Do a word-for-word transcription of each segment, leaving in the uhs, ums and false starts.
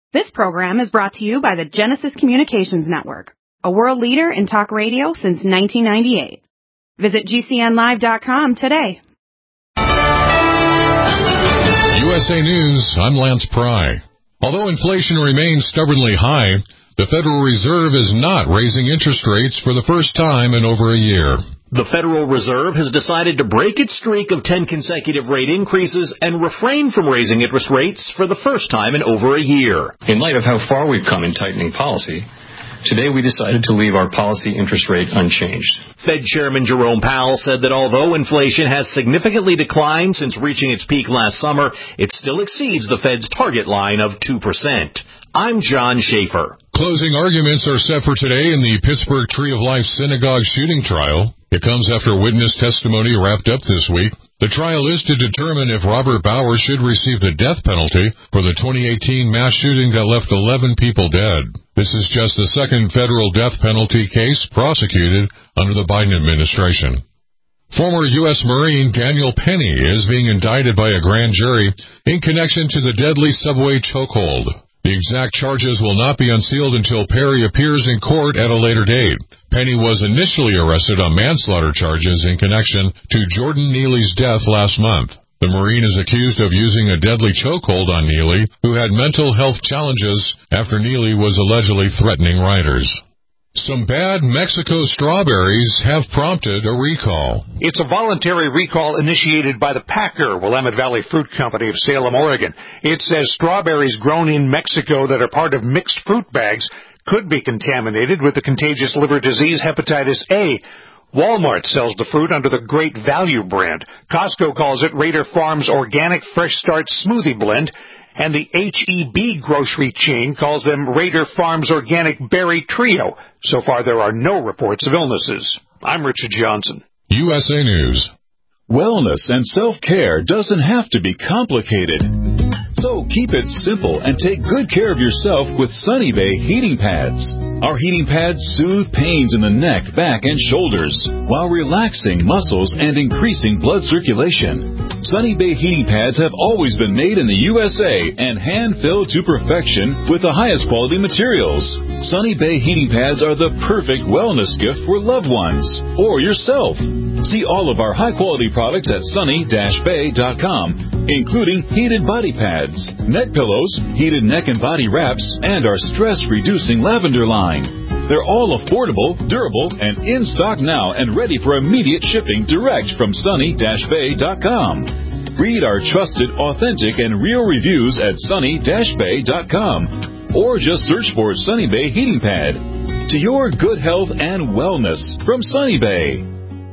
This program is brought to you by the Genesis Communications Network, a world leader in talk radio since nineteen ninety-eight. Visit G C N live dot com today. U S A News, I'm Lance Pry. Although inflation remains stubbornly high, the Federal Reserve is not raising interest rates for the first time in over a year. The Federal Reserve has decided to break its streak of ten consecutive rate increases and refrain from raising interest rates for the first time in over a year. In light of how far we've come in tightening policy, today we decided to leave our policy interest rate unchanged. Fed Chairman Jerome Powell said that although inflation has significantly declined since reaching its peak last summer, it still exceeds the Fed's target line of two percent. I'm John Schaefer. Closing arguments are set for today in the Pittsburgh Tree of Life Synagogue shooting trial. It comes after witness testimony wrapped up this week. The trial is to determine if Robert Bauer should receive the death penalty for the twenty eighteen mass shooting that left eleven people dead. This is just the second federal death penalty case prosecuted under the Biden administration. Former U S Marine Daniel Penny is being indicted by a grand jury in connection to the deadly subway chokehold. The exact charges will not be unsealed until Perry appears in court at a later date. Penny was initially arrested on manslaughter charges in connection to Jordan Neely's death last month. The Marine is accused of using a deadly chokehold on Neely, who had mental health challenges after Neely was allegedly threatening riders. Some bad Mexico strawberries have prompted a recall. It's a voluntary recall initiated by the Packer, Willamette Valley Fruit Company of Salem, Oregon. It says strawberries grown in Mexico that are part of mixed fruit bags could be contaminated with the contagious liver disease hepatitis A. Walmart sells the fruit under the Great Value brand. Costco calls it Raider Farms Organic Fresh Start Smoothie Blend. And the H E B grocery chain calls them Raider Farms Organic Berry Trio. So far, there are no reports of illnesses. I'm Richard Johnson. U S A News. Wellness and self-care doesn't have to be complicated. So keep it simple and take good care of yourself with Sunny Bay heating pads. Our heating pads soothe pains in the neck, back, and shoulders while relaxing muscles and increasing blood circulation. Sunny Bay heating pads have always been made in the U S A and hand-filled to perfection with the highest quality materials. Sunny Bay heating pads are the perfect wellness gift for loved ones or yourself. See all of our high-quality products at sunny dash bay dot com, including heated body pads, neck pillows, heated neck and body wraps, and our stress-reducing lavender line. They're all affordable, durable, and in stock now and ready for immediate shipping direct from sunny dash bay dot com. Read our trusted, authentic, and real reviews at sunny dash bay dot com or just search for Sunny Bay Heating Pad. To your good health and wellness from Sunny Bay.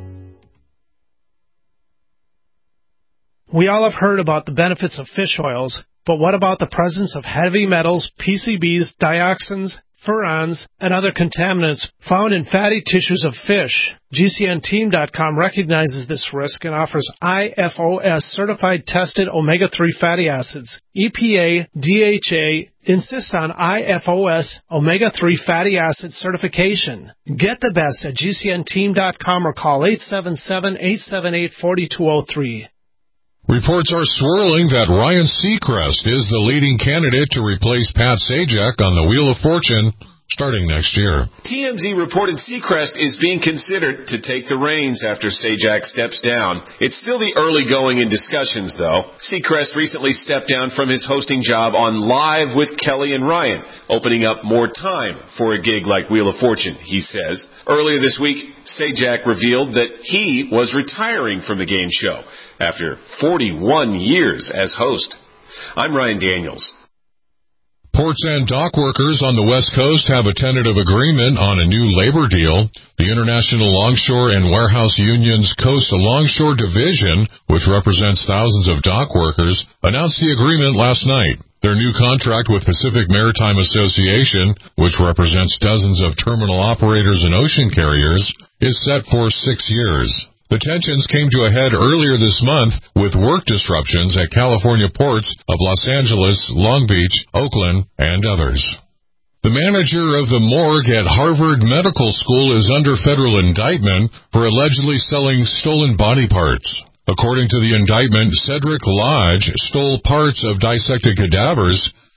We all have heard about the benefits of fish oils, but what about the presence of heavy metals, P C Bs, dioxins, furans, and other contaminants found in fatty tissues of fish? G C N team dot com recognizes this risk and offers I F O S certified tested omega three fatty acids. E P A, D H A insist on I F O S omega three fatty acid certification. Get the best at G C N team dot com or call eight seven seven, eight seven eight, four two zero three. Reports are swirling that Ryan Seacrest is the leading candidate to replace Pat Sajak on the Wheel of Fortune starting next year. T M Z reported Seacrest is being considered to take the reins after Sajak steps down. It's still the early going in discussions, though. Seacrest recently stepped down from his hosting job on Live with Kelly and Ryan, opening up more time for a gig like Wheel of Fortune, he says. Earlier this week, Sajak revealed that he was retiring from the game show after forty-one years as host. I'm Ryan Daniels. Ports and dock workers on the West Coast have a tentative agreement on a new labor deal. The International Longshore and Warehouse Union's Coast Longshore Division, which represents thousands of dock workers, announced the agreement last night. Their new contract with Pacific Maritime Association, which represents dozens of terminal operators and ocean carriers, is set for six years. The tensions came to a head earlier this month with work disruptions at California ports of Los Angeles, Long Beach, Oakland, and others. The manager of the morgue at Harvard Medical School is under federal indictment for allegedly selling stolen body parts. According to the indictment, Cedric Lodge stole parts of dissected cadavers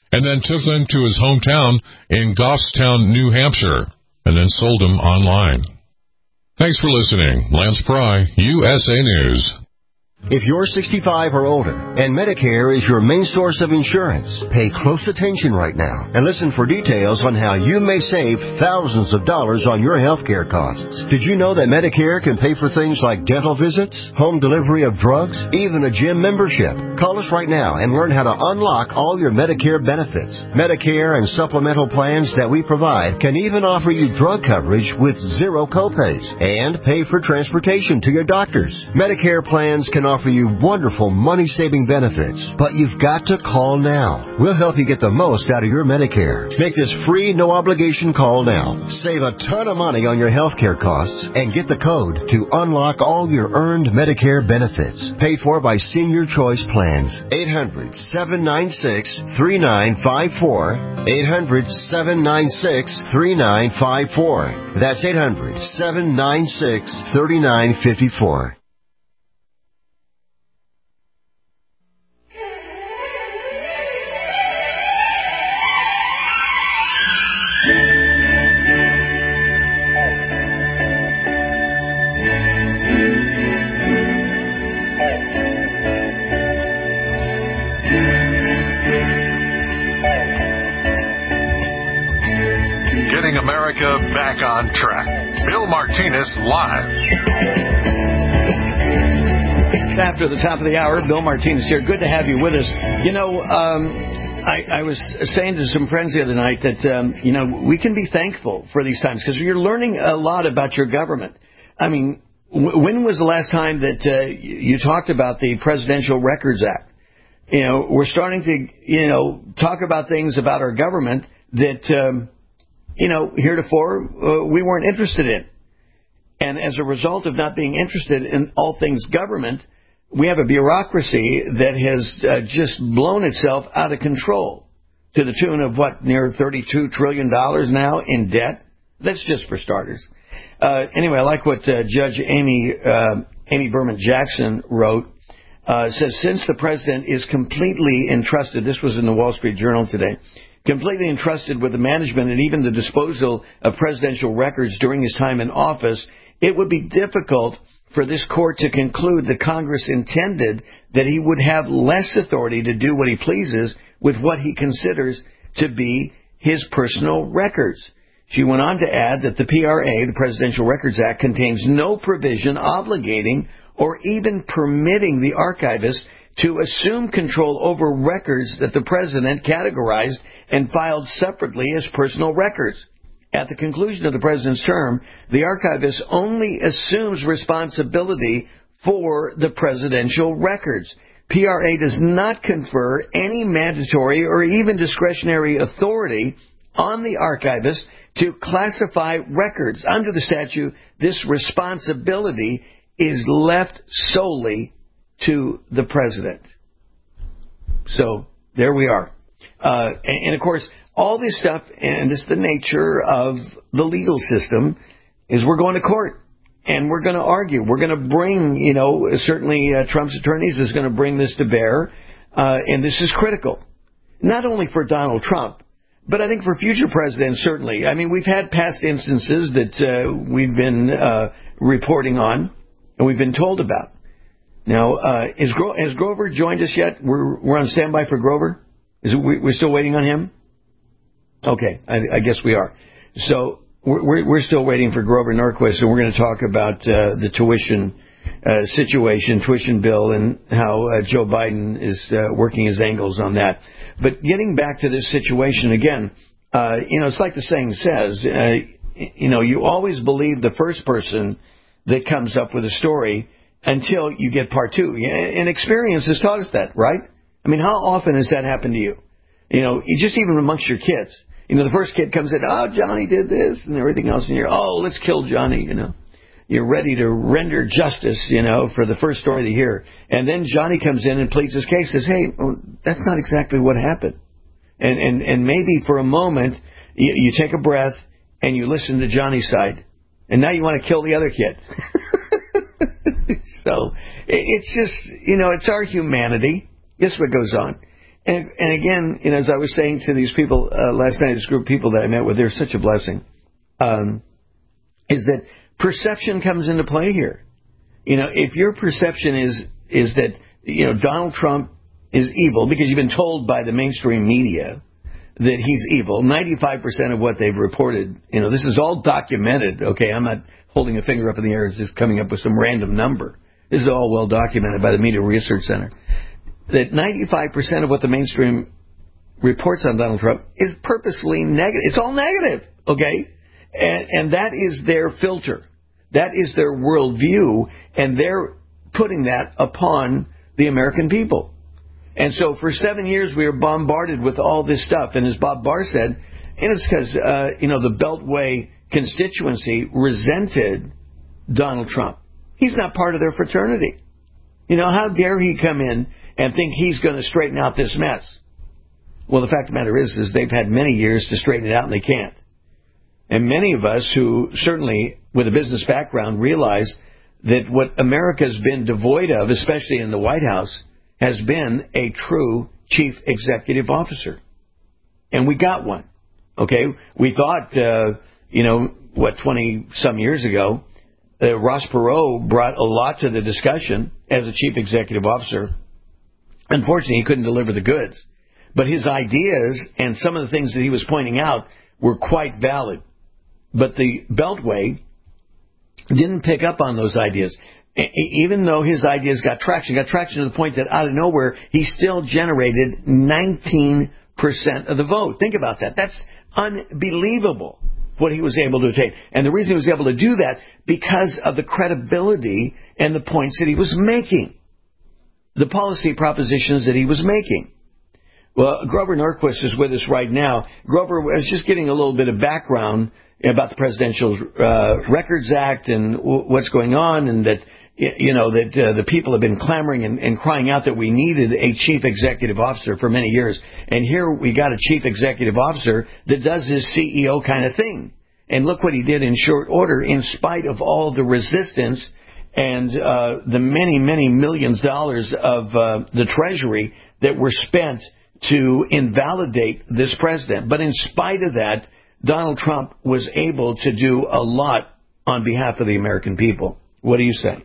and then took them to his hometown in Goffstown, New Hampshire, and then sold them online. Thanks for listening. Lance Pry, U S A News. If you're sixty-five or older and Medicare is your main source of insurance, pay close attention right now and listen for details on how you may save thousands of dollars on your health care costs. Did you know that Medicare can pay for things like dental visits, home delivery of drugs, even a gym membership? Call us right now and learn how to unlock all your Medicare benefits. Medicare and supplemental plans that we provide can even offer you drug coverage with zero copays and pay for transportation to your doctors. Medicare plans can offer you wonderful money-saving benefits, but you've got to call now. We'll help you get the most out of your Medicare. Make this free, no-obligation call now. Save a ton of money on your health care costs and get the code to unlock all your earned Medicare benefits. Paid for by Senior Choice Plans. eight hundred, seven nine six, three nine five four. eight hundred, seven nine six, three nine five four. That's eight hundred, seven nine six, three nine five four. America back on track. Bill Martinez live. After the top of the hour, Bill Martinez here. Good to have you with us. You know, um, I, I was saying to some friends the other night that, um, you know, we can be thankful for these times because you're learning a lot about your government. I mean, w- when was the last time that uh, you talked about the Presidential Records Act? You know, we're starting to, you know, talk about things about our government that... Um, you know, heretofore, uh, we weren't interested in. And as a result of not being interested in all things government, we have a bureaucracy that has uh, just blown itself out of control to the tune of, what, near thirty-two trillion dollars now in debt? That's just for starters. Uh, anyway, I like what uh, Judge Amy, uh, Amy Berman Jackson wrote. Uh, it says, since the president is completely entrusted, this was in the Wall Street Journal today, completely entrusted with the management and even the disposal of presidential records during his time in office, it would be difficult for this court to conclude that Congress intended that he would have less authority to do what he pleases with what he considers to be his personal records. She went on to add that the P R A, the Presidential Records Act, contains no provision obligating or even permitting the archivist to assume control over records that the president categorized and filed separately as personal records. At the conclusion of the president's term, the archivist only assumes responsibility for the presidential records. P R A does not confer any mandatory or even discretionary authority on the archivist to classify records. Under the statute, this responsibility is left solely to the president. So there we are. Uh, and, and of course, all this stuff, and this is the nature of the legal system, is we're going to court and we're going to argue. We're going to bring, you know, certainly uh, Trump's attorneys is going to bring this to bear. Uh, and this is critical, not only for Donald Trump, but I think for future presidents, certainly. I mean, we've had past instances that uh, we've been uh, reporting on and we've been told about. Now, uh, is Gro- has Grover joined us yet? We're we're on standby for Grover. Is it, we, we're still waiting on him? Okay, I, I guess we are. So we're we're still waiting for Grover Norquist, and we're going to talk about uh, the tuition uh, situation, tuition bill, and how uh, Joe Biden is uh, working his angles on that. But getting back to this situation again, uh, you know, it's like the saying says, uh, you know, you always believe the first person that comes up with a story until you get part two. And experience has taught us that, right? I mean, how often has that happened to you? You know, just even amongst your kids. You know, the first kid comes in, oh, Johnny did this and everything else, and you're, oh, let's kill Johnny, you know. You're ready to render justice, you know, for the first story they hear. And then Johnny comes in and pleads his case, says, hey, well, that's not exactly what happened. And, and, and maybe for a moment, you, you take a breath and you listen to Johnny's side. And now you want to kill the other kid. So it's just, you know, it's our humanity. This is what goes on. And, and again, you know, as I was saying to these people uh, last night, this group of people that I met with, they're such a blessing, um, is that perception comes into play here. You know, if your perception is is that, you know, Donald Trump is evil because you've been told by the mainstream media that he's evil, ninety-five percent of what they've reported, you know, this is all documented, okay? I'm not holding a finger up in the air, it's just coming up with some random number. This is all well documented by the Media Research Center. That ninety-five percent of what the mainstream reports on Donald Trump is purposely negative. It's all negative, okay? And, and that is their filter. That is their worldview, and they're putting that upon the American people. And so for seven years we were bombarded with all this stuff. And as Bob Barr said, and it's because, uh, you know, the Beltway constituency resented Donald Trump. He's not part of their fraternity. You know, how dare he come in and think he's going to straighten out this mess? Well, the fact of the matter is, is they've had many years to straighten it out, and they can't. And many of us who certainly with a business background realize that what America's been devoid of, especially in the White House, has been a true chief executive officer. And we got one. Okay? We thought, uh, you know, what, twenty-some years ago, uh, Ross Perot brought a lot to the discussion as a chief executive officer. Unfortunately, he couldn't deliver the goods. But his ideas and some of the things that he was pointing out were quite valid. But the Beltway didn't pick up on those ideas. Even though his ideas got traction, got traction to the point that out of nowhere, he still generated nineteen percent of the vote. Think about that. That's unbelievable what he was able to attain. And the reason he was able to do that, because of the credibility and the points that he was making, the policy propositions that he was making. Well, Grover Norquist is with us right now. Grover, I was just getting a little bit of background about the Presidential uh, Records Act and w- what's going on, and that, you know, that uh, the people have been clamoring and, and crying out that we needed a chief executive officer for many years. And here we got a chief executive officer that does his C E O kind of thing. And look what he did in short order, in spite of all the resistance and uh, the many, many millions of dollars of uh, the Treasury that were spent to invalidate this president. But in spite of that, Donald Trump was able to do a lot on behalf of the American people. What do you say?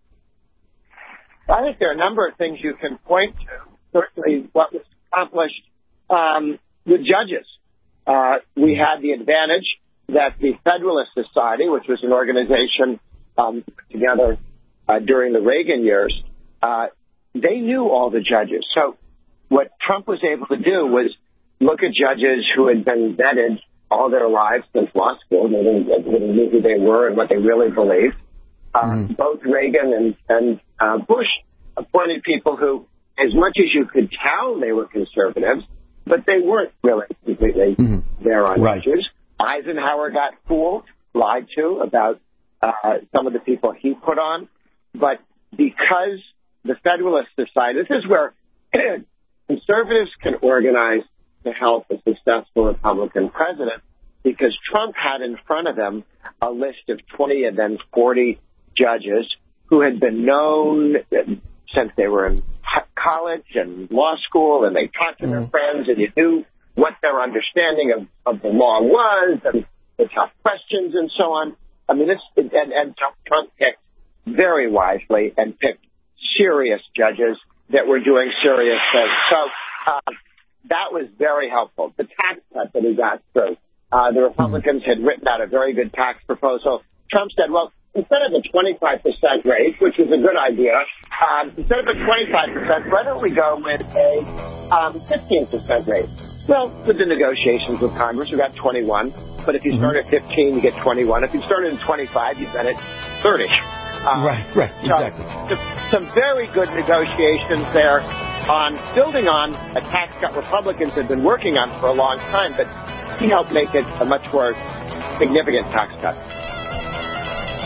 I think there are a number of things you can point to. Certainly what was accomplished um, with judges. Uh, we had the advantage that the Federalist Society, which was an organization um, put together uh, during the Reagan years, uh, they knew all the judges. So what Trump was able to do was look at judges who had been vetted all their lives since law school. They didn't, they knew who they were and what they really believed. Uh, mm-hmm. Both Reagan and, and uh, Bush appointed people who, as much as you could tell, they were conservatives, but they weren't really completely mm-hmm. there on right. issues. Eisenhower got fooled, lied to about uh, some of the people he put on. But because the Federalist Society, this is where conservatives can organize to help a successful Republican president, because Trump had in front of him a list of twenty and then forty judges who had been known since they were in college and law school, and they talked to mm. their friends, and you knew what their understanding of, of the law was, and the tough questions and so on. I mean, this, and, and Trump picked very wisely and picked serious judges that were doing serious things. So uh, that was very helpful. The tax cut that he got through, uh, the Republicans had written out a very good tax proposal. Trump said, well, instead of a twenty-five percent rate, which was a good idea, um, instead of a twenty-five percent, why don't we go with a um, fifteen percent rate? Well, with the negotiations with Congress, we got twenty-one. But if you start at fifteen, you get twenty-one. If you started at twenty-five, you get it thirty. Um, right, right, exactly. So, some very good negotiations there on building on a tax cut Republicans had been working on for a long time, but he helped make it a much more significant tax cut.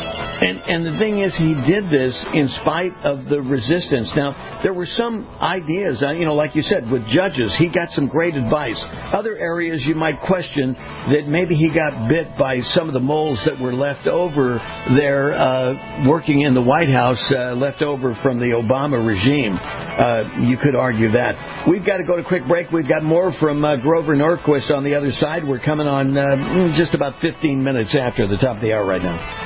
And and the thing is, he did this in spite of the resistance. Now, there were some ideas, uh, you know, like you said, with judges, he got some great advice. Other areas you might question that maybe he got bit by some of the moles that were left over there uh, working in the White House, uh, left over from the Obama regime. Uh, you could argue that. We've got to go to a quick break. We've got more from uh, Grover Norquist on the other side. We're coming on uh, just about fifteen minutes after the top of the hour right now.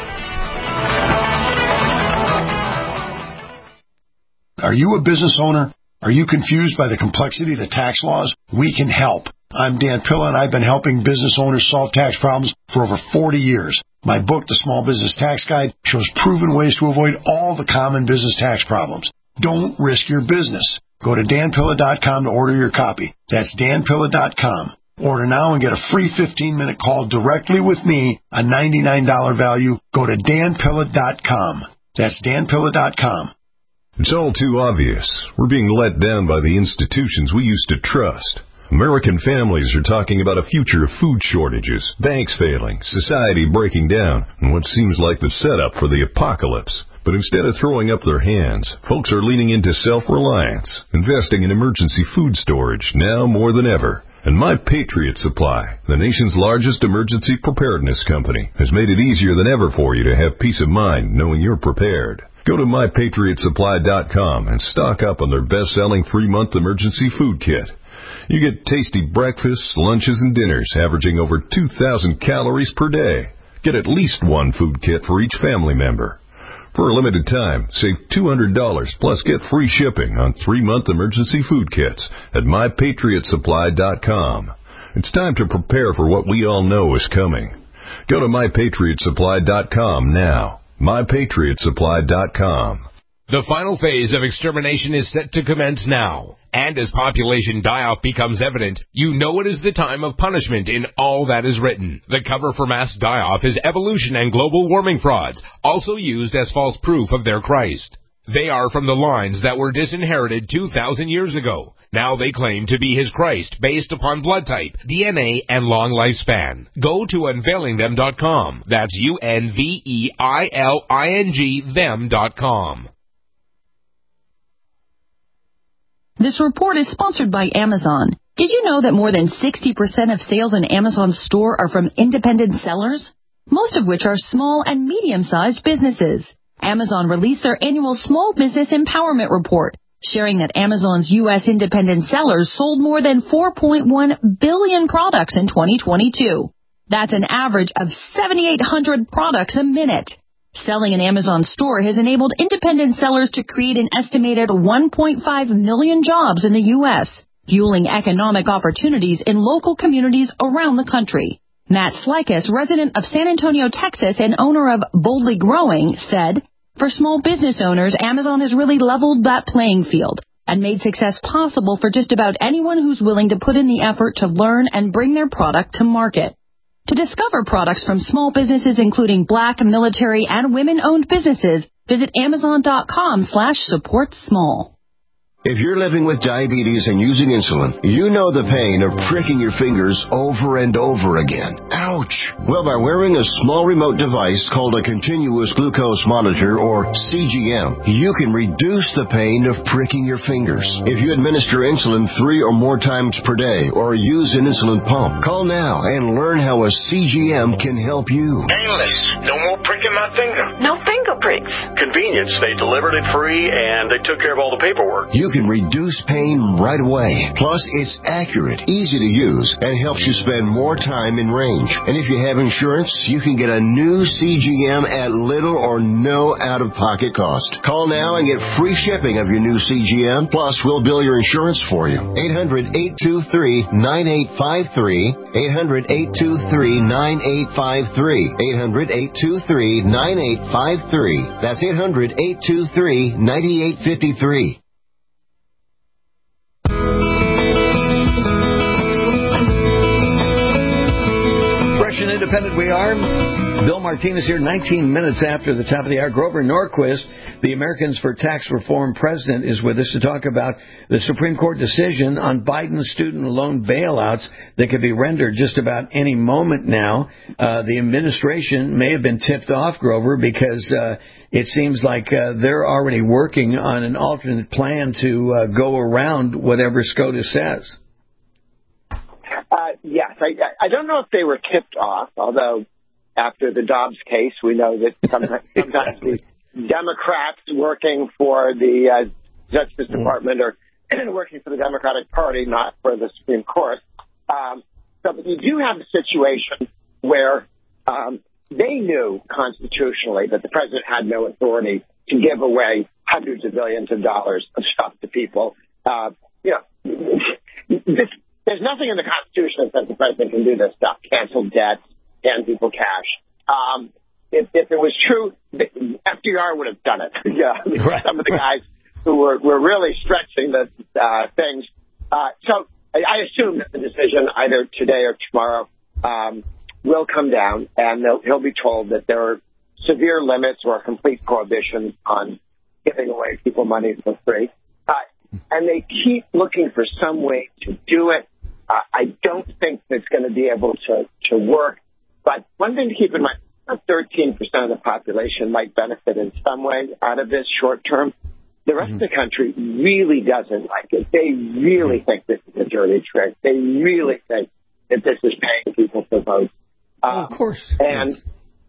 Are you a business owner? Are you confused by the complexity of the tax laws? We can help. I'm Dan Pilla, and I've been helping business owners solve tax problems for over forty years. My book, The Small Business Tax Guide, shows proven ways to avoid all the common business tax problems. Don't risk your business. Go to dan pilla dot com to order your copy. That's dan pilla dot com. Order now and get a free fifteen-minute call directly with me, a ninety-nine dollars value. Go to dan pilla dot com. That's dan pilla dot com. It's all too obvious. We're being let down by the institutions we used to trust. American families are talking about a future of food shortages, banks failing, society breaking down, and what seems like the setup for the apocalypse. But instead of throwing up their hands, folks are leaning into self-reliance, investing in emergency food storage now more than ever. And My Patriot Supply, the nation's largest emergency preparedness company, has made it easier than ever for you to have peace of mind knowing you're prepared. Go to my patriot supply dot com and stock up on their best-selling three-month emergency food kit. You get tasty breakfasts, lunches, and dinners averaging over two thousand calories per day. Get at least one food kit for each family member. For a limited time, save two hundred dollars plus get free shipping on three-month emergency food kits at my patriot supply dot com. It's time to prepare for what we all know is coming. Go to my patriot supply dot com now. my patriot supply dot com. The final phase of extermination is set to commence now. And as population die-off becomes evident, you know it is the time of punishment in all that is written. The cover for mass die-off is evolution and global warming frauds, also used as false proof of their Christ. They are from the lines that were disinherited two thousand years ago. Now they claim to be his Christ based upon blood type, D N A, and long lifespan. Go to unveiling them dot com. That's U N V E I L I N G them dot com. This report is sponsored by Amazon. Did you know that more than sixty percent of sales in Amazon's store are from independent sellers? Most of which are small and medium-sized businesses. Amazon released their annual Small Business Empowerment Report, sharing that Amazon's U S independent sellers sold more than four point one billion products in twenty twenty-two. That's an average of seven thousand eight hundred products a minute. Selling an Amazon store has enabled independent sellers to create an estimated one point five million jobs in the U S, fueling economic opportunities in local communities around the country. Matt Slikas, resident of San Antonio, Texas, and owner of Boldly Growing, said, "For small business owners, Amazon has really leveled that playing field and made success possible for just about anyone who's willing to put in the effort to learn and bring their product to market." To discover products from small businesses including Black, military, and women-owned businesses, visit amazon dot com slash support small. If you're living with diabetes and using insulin, you know the pain of pricking your fingers over and over again. Ouch! Well, by wearing a small remote device called a continuous glucose monitor, or C G M, you can reduce the pain of pricking your fingers. If you administer insulin three or more times per day or use an insulin pump, call now and learn how a C G M can help you. Painless. No more pricking my finger. No finger pricks. Convenience. They delivered it free and they took care of all the paperwork. You can reduce pain right away. Plus, it's accurate, easy to use, and helps you spend more time in range. And if you have insurance, you can get a new C G M at little or no out-of-pocket cost. Call now and get free shipping of your new C G M. Plus, we'll bill your insurance for you. eight hundred, eight two three, nine eight five three. eight hundred, eight two three, nine eight five three. eight hundred, eight two three, nine eight five three. That's eight hundred, eight two three, nine eight five three. Fresh and independent we are. Bill Martinez here, nineteen minutes after the top of the hour. Grover Norquist, the Americans for Tax Reform president, is with us to talk about the Supreme Court decision on Biden's student loan bailouts that could be rendered just about any moment now. Uh, the administration may have been tipped off, Grover, because uh, it seems like uh, they're already working on an alternate plan to uh, go around whatever SCOTUS says. Uh, yes, I, I don't know if they were tipped off, although after the Dobbs case, we know that sometimes, sometimes the Democrats working for the uh, Justice Department are working for the Democratic Party, not for the Supreme Court. Um, so but you do have a situation where um, they knew constitutionally that the president had no authority to give away hundreds of billions of dollars of stuff to people. Uh, you know, this, there's nothing in the Constitution that says the president can do this stuff, cancel debts, hand people cash. Um, if, if it was true, F D R would have done it. Yeah, I mean, right. Some of the guys who were, were really stretching the uh, things. Uh, so I, I assume that the decision, either today or tomorrow, um, will come down, and he'll be told that there are severe limits or complete prohibition on giving away people money for free. Uh, and they keep looking for some way to do it. Uh, I don't think it's going to be able to, to work. But one thing to keep in mind, about thirteen percent of the population might benefit in some way out of this short term. The rest mm-hmm. of the country really doesn't like it. They really think this is a dirty trick. They really think that this is paying people for votes. Uh, oh, of course. And,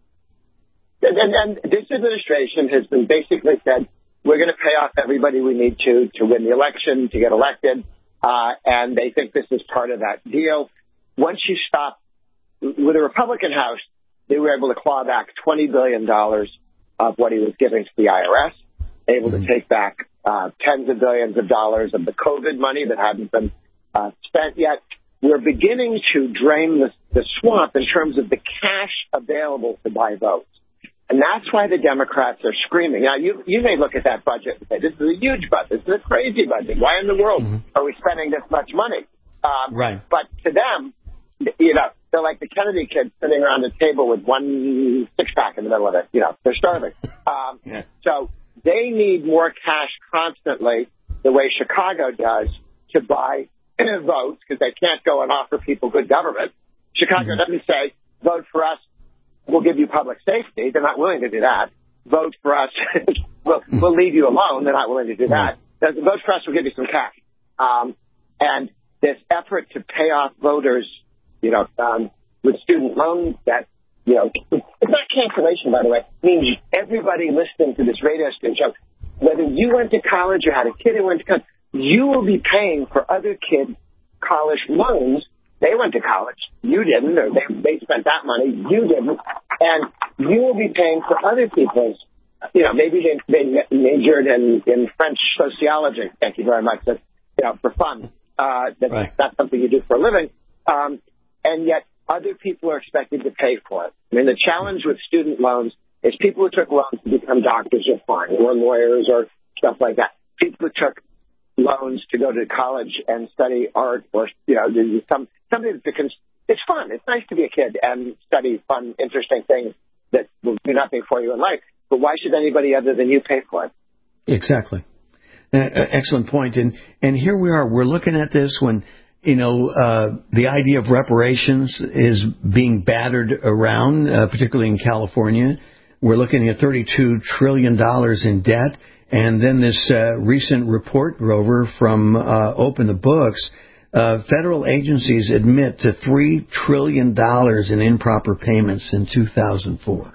yes. and, and this administration has been basically said, we're going to pay off everybody we need to to win the election, to get elected. Uh, and they think this is part of that deal. Once you stop, with the Republican House, they were able to claw back twenty billion dollars of what he was giving to the I R S, able to take back uh, tens of billions of dollars of the COVID money that hadn't been uh, spent yet. We're beginning to drain the, the swamp in terms of the cash available to buy votes. And that's why the Democrats are screaming. Now, you, you may look at that budget and say, this is a huge budget. This is a crazy budget. Why in the world mm-hmm. are we spending this much money? Um, right. But to them, you know, they're like the Kennedy kids sitting around a table with one six-pack in the middle of it. You know, they're starving. Um, yeah. So they need more cash constantly, the way Chicago does, to buy votes, because they can't go and offer people good government. Chicago mm-hmm. doesn't say, vote for us, we'll give you public safety. They're not willing to do that. Vote for us, we'll, we'll leave you alone. They're not willing to do that. Vote for us, we'll give you some cash. Um, and this effort to pay off voters, you know, um, with student loan debt, you know, it's not cancellation, by the way. It means everybody listening to this radio station, whether you went to college or had a kid who went to college, you will be paying for other kids' college loans. They went to college. You didn't, or they, they spent that money. You didn't. And you will be paying for other people's, you know, maybe they, they majored in, in French sociology. Thank you very much. That's, you know, for fun. Uh, that's, right. that's something you do for a living. Um, and yet other people are expected to pay for it. I mean, the challenge with student loans is people who took loans to become doctors are fine, or lawyers or stuff like that. People who took loans to go to college and study art or, you know, some, something that can, it's fun. It's nice to be a kid and study fun, interesting things that will do nothing for you in life. But why should anybody other than you pay for it? Exactly. Uh, excellent point. And, and here we are. We're looking at this when, you know, uh, the idea of reparations is being battered around, uh, particularly in California. We're looking at thirty-two trillion dollars in debt. And then this uh, recent report, Grover, from uh, Open the Books, uh, federal agencies admit to three trillion dollars in improper payments in two thousand four.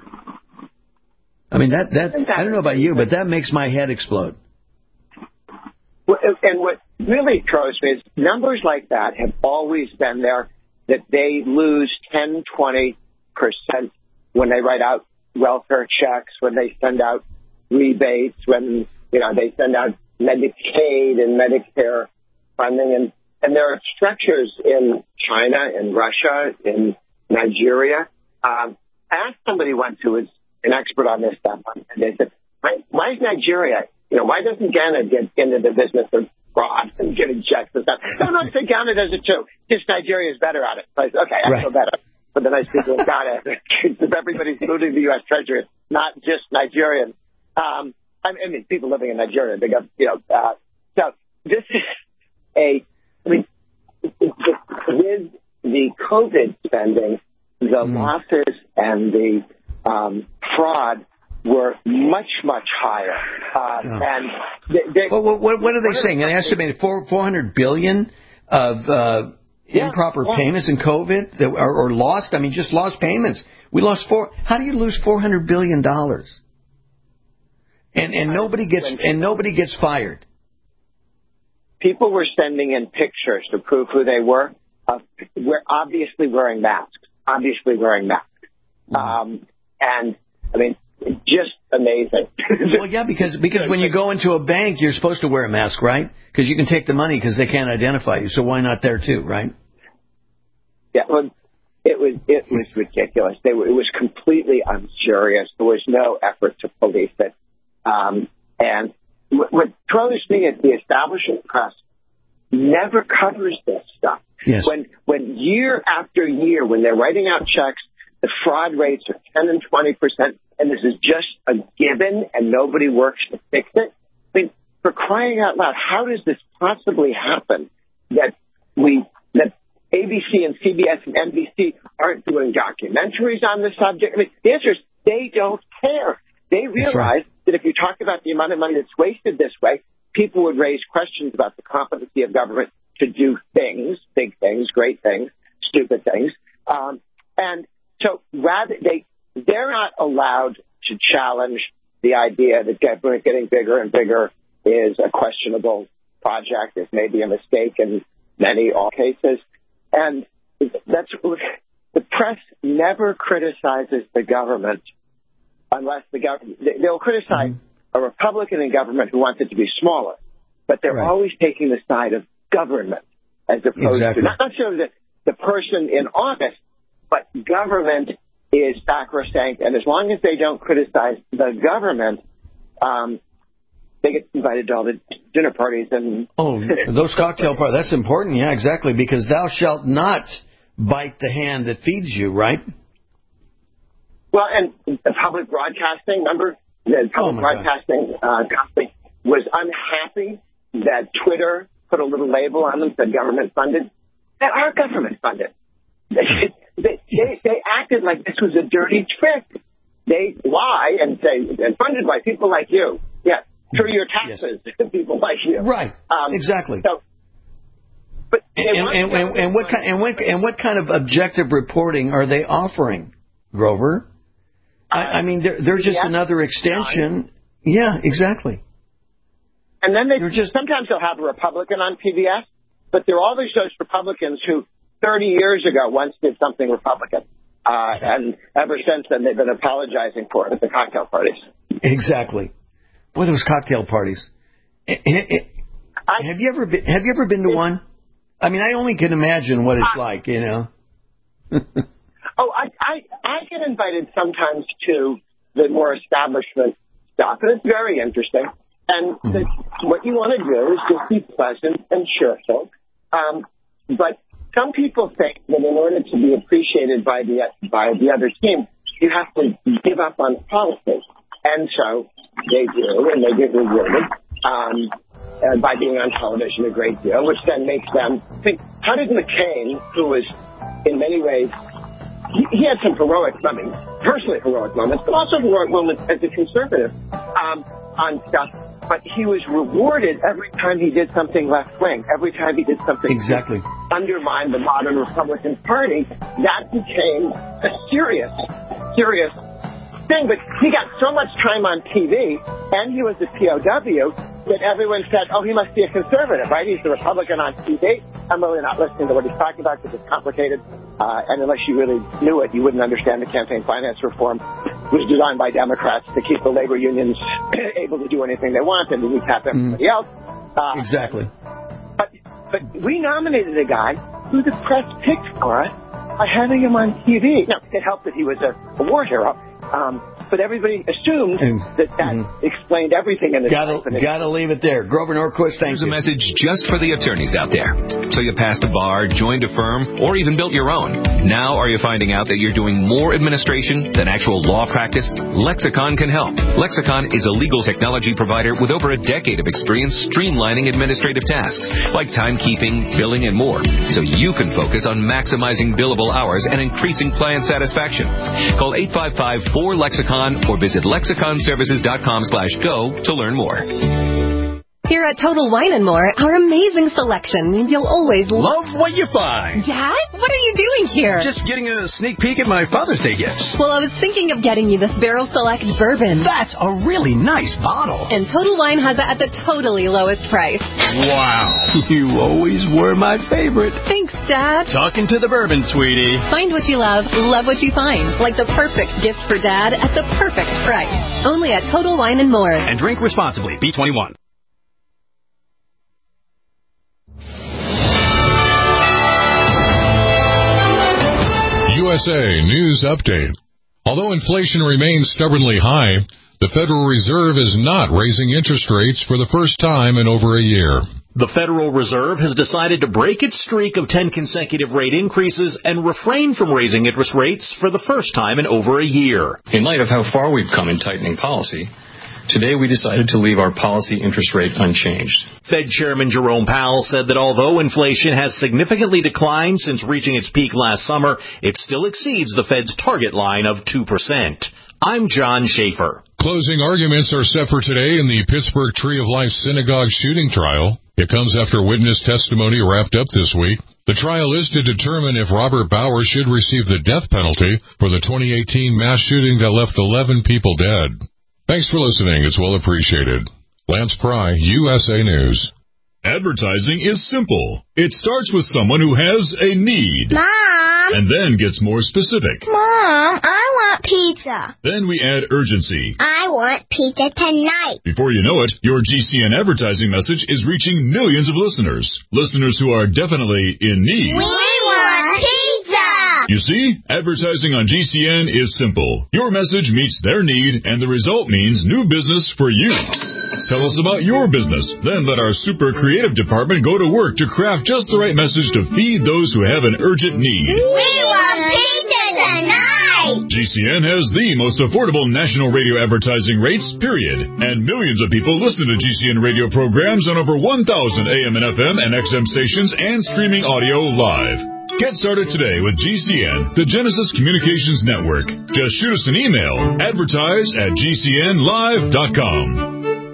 I mean, that, that I don't know about you, but that makes my head explode. And what really throws me is numbers like that have always been there, that they lose ten, twenty percent when they write out welfare checks, when they send out rebates, when, you know, they send out Medicaid and Medicare funding. And, and there are structures in China, in Russia, in Nigeria. Um, I asked somebody once who was an expert on this stuff, and they said, why, why is Nigeria, you know, why doesn't Ghana get into the business of fraud and giving checks and stuff? No, no, I think Ghana does it too. Just Nigeria is better at it. So I said, okay, I right. feel better. for the nice people in Ghana. If everybody's moving to the U S Treasury, not just Nigerians. Um, I mean, people living in Nigeria, they got, you know, uh, so this is a, I mean, with the COVID spending, the mm. losses and the um, fraud were much, much higher. Uh, yeah. And they, they, well, what, what are they saying? They estimated four four hundred billion of uh, yeah, improper yeah. payments in COVID that are, or lost. I mean, just lost payments. We lost four. How do you lose four hundred billion dollars? And and nobody gets and nobody gets fired. People were sending in pictures to prove who they were. Uh, we're obviously wearing masks. Obviously wearing masks. Mm-hmm. Um, and I mean, just amazing. Well, yeah, because because when you go into a bank, you're supposed to wear a mask, right? Because you can take the money because they can't identify you. So why not there too, right? Yeah, well, it was it was ridiculous. They were, it was completely unserious. There was no effort to police it. Um, and what, what throws me is the establishment press never covers this stuff. Yes. When when year after year, when they're writing out checks, the fraud rates are ten and twenty percent, and this is just a given, and nobody works to fix it. I mean, for crying out loud, how does this possibly happen? That we that A B C and C B S and N B C aren't doing documentaries on the subject? I mean, the answer is they don't care. They realize right. that if you talk about the amount of money that's wasted this way, people would raise questions about the competency of government to do things, big things, great things, stupid things. Um, and so rather they, they're not allowed to challenge the idea that government getting bigger and bigger is a questionable project. It may be a mistake in many all cases. And that's the press never criticizes the government unless the government, they'll criticize mm-hmm. a Republican in government who wants it to be smaller, but they're right. always taking the side of government as opposed exactly. to, not necessarily the, the person in office, but government is sacrosanct. And as long as they don't criticize the government, um, they get invited to all the dinner parties. And oh, those cocktail parties, that's important. Yeah, exactly. Because thou shalt not bite the hand that feeds you, right? Well, and the public broadcasting, remember, the public oh broadcasting uh, company was unhappy that Twitter put a little label on them, said government funded. They are government funded. They, they, yes. they, they acted like this was a dirty trick. They lie and say, and funded by people like you. Yeah, through your taxes, yes. people like you. Right, um, exactly. So, but and, and, and, and, what kind, and, what, and what kind of objective reporting are they offering, Grover? I, I mean, they're, they're just yeah. another extension. Yeah, exactly. And then they just, sometimes they'll have a Republican on P B S, but they're always those Republicans who thirty years ago once did something Republican. Uh, and ever since then, they've been apologizing for it at the cocktail parties. Exactly. Boy, those cocktail parties. It, it, it, I, have you ever been, have you ever been to it, one? I mean, I only can imagine what it's I, like, you know. Oh, I, I I get invited sometimes to the more establishment stuff, and it's very interesting. And mm-hmm. the, what you want to do is just be pleasant and cheerful. Um, but some people think that in order to be appreciated by the by the other team, you have to give up on politics. And so they do, and they get rewarded um, uh, by being on television a great deal, which then makes them think, how did McCain, who was in many ways, he, he had some heroic, I mean, personally heroic moments, but also heroic moments as a conservative um, on stuff. But he was rewarded every time he did something left-wing, every time he did something exactly to undermine the modern Republican Party. That became a serious, serious thing. But he got so much time on T V, and he was a P O W, that everyone said, oh, he must be a conservative, right? He's the Republican on T V. I'm really not listening to what he's talking about because it's complicated. Uh, and unless you really knew it, you wouldn't understand the campaign finance reform was designed by Democrats to keep the labor unions able to do anything they want and to recap everybody mm. else. Uh, exactly. But but we nominated a guy who the press picked for us by having him on T V. Now, it helped that he was a, a war hero. Um, but everybody assumed and, that that mm-hmm. explained everything in his gotta, life. Gotta leave it there. Grover Norquist, thank Here's you. a message just for the attorneys out there. So you passed a bar, joined a firm, or even built your own. Now are you finding out that you're doing more administration than actual law practice? Lexicon can help. Lexicon is a legal technology provider with over a decade of experience streamlining administrative tasks like timekeeping, billing, and more, so you can focus on maximizing billable hours and increasing client satisfaction. Call eight five five, four, lexicon or visit lexicon services dot com slash go to learn more. Here at Total Wine and More, our amazing selection means you'll always love what you find. Dad, what are you doing here? Just getting a sneak peek at my Father's Day gifts. Well, I was thinking of getting you this Barrel Select bourbon. That's a really nice bottle. And Total Wine has it at the totally lowest price. Wow. You always were my favorite. Thanks, Dad. Talking to the bourbon, sweetie. Find what you love, love what you find. Like the perfect gift for Dad at the perfect price. Only at Total Wine and More. And drink responsibly. B twenty-one. U S A News Update. Although inflation remains stubbornly high, the Federal Reserve is not raising interest rates for the first time in over a year. The Federal Reserve has decided to break its streak of ten consecutive rate increases and refrain from raising interest rates for the first time in over a year. In light of how far we've come in tightening policy, today we decided to leave our policy interest rate unchanged. Fed Chairman Jerome Powell said that although inflation has significantly declined since reaching its peak last summer, it still exceeds the Fed's target line of two percent. I'm John Schaefer. Closing arguments are set for today in the Pittsburgh Tree of Life Synagogue shooting trial. It comes after witness testimony wrapped up this week. The trial is to determine if Robert Bauer should receive the death penalty for the twenty eighteen mass shooting that left eleven people dead. Thanks for listening. It's well appreciated. Lance Pry, U S A News. Advertising is simple. It starts with someone who has a need. Mom! And then gets more specific. Mom, I want pizza. Then we add urgency. I want pizza tonight. Before you know it, your G C N advertising message is reaching millions of listeners. Listeners who are definitely in need. We want pizza! You see, advertising on G C N is simple. Your message meets their need, and the result means new business for you. Tell us about your business. Then let our super creative department go to work to craft just the right message to feed those who have an urgent need. We want pizza tonight! G C N has the most affordable national radio advertising rates, period. And millions of people listen to G C N radio programs on over one thousand A M and F M and X M stations and streaming audio live. Get started today with G C N, the Genesis Communications Network. Just shoot us an email, advertise at G C N live dot com.